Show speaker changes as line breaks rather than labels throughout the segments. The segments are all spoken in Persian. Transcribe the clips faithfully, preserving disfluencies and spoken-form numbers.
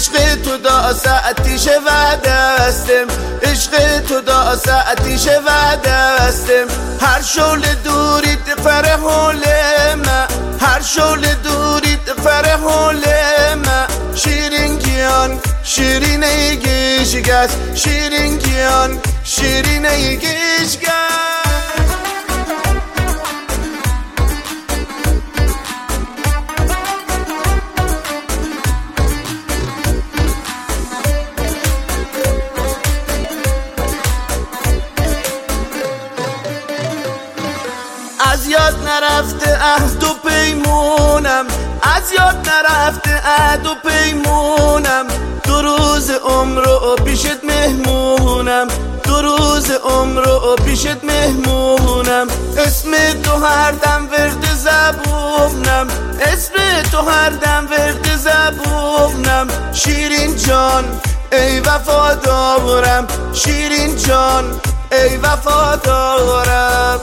عشق تو دا ساعتیش و دستم، عشق تو دا ساعتیش و دستم. هر شول دوری تفره حولم، هر شول دوری تفره حولم. شیرین گیان شیرینه گشگس، شیرین گیان شیرینه گشگس. از یاد نرفته عهد و پیمونم، از یاد نرفته عهد و پیمونم. دو روز عمرو پیشت مهمونم، دو روز عمرو پیشت مهمونم. اسم تو هر دم ورد زبونم، اسم تو هر دم ورد زبونم. شیرین جان ای وفادارم، شیرین جان ای وفادارم.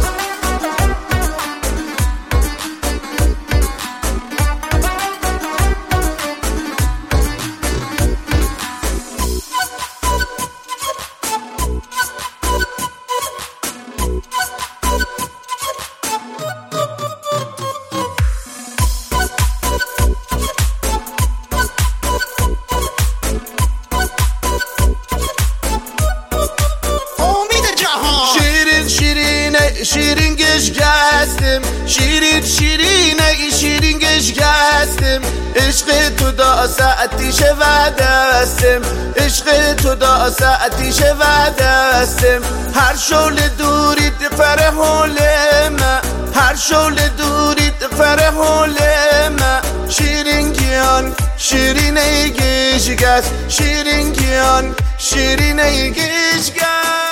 شیرین گشگستم، شیرین شیرینه شیرین گشگستم. عشق تو دا ساعتیش و دستم، عشق تو دا ساعتیش و دستم. هر شول دوری تفره حولم، هر شول دوری تفره حولم. شیرین گیان شیرینه گشگس، شیرین گیان شیرینه گشگس.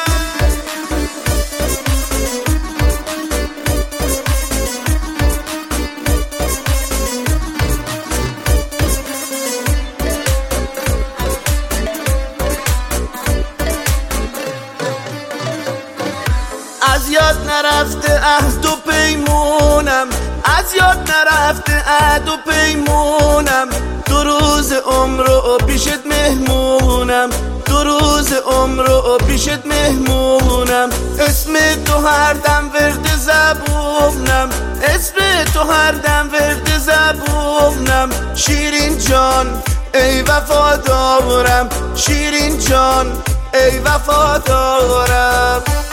از یاد نرفته عهد و پیمونم، از یاد نرفته عهد و پیمونم. دو روز عمرو پیشت مهمونم، دو روز عمرو پیشت مهمونم. اسم تو هر دم ورد زبونم، اسم تو هر دم ورد زبونم. شیرین جان ای وفادارم، شیرین جان ای وفادارم.